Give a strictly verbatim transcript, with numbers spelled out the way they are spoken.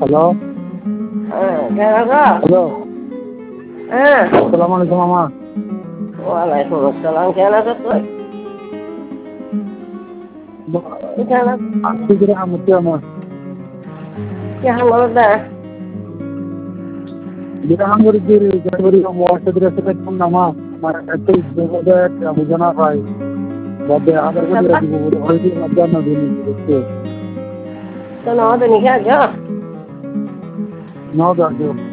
Hello. হ্যাঁ, কেন আছো? হ্যালো। হ্যাঁ। আসসালামু আলাইকুম মামা। ওয়ালাইকুম আসসালাম। কেন আছো তুই? কেন আজকে কিরা আমতি আমার কেন বলো না? যেটা আমার যে জানুয়ারি ওয়ার্ড থেকে সেটা কোন নামা আমার একটা বড় একটা বুঝনা পাই বড় আধার কার্ড দিয়ে দিব বলে হইছে জানা দিন দেখতে তো নয় তো নিখা আছো? নাও দাও